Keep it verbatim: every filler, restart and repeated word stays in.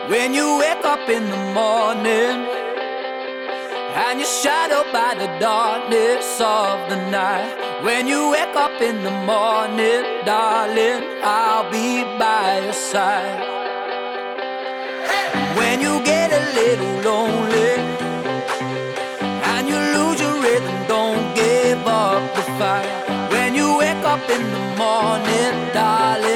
When you wake up in the morning and you're shadowed by the darkness of the night. When you wake up in the morning, darling, I'll be by your side. When you get a little lonely and you lose your rhythm, don't give up the fight. When you wake up in the morning, darling,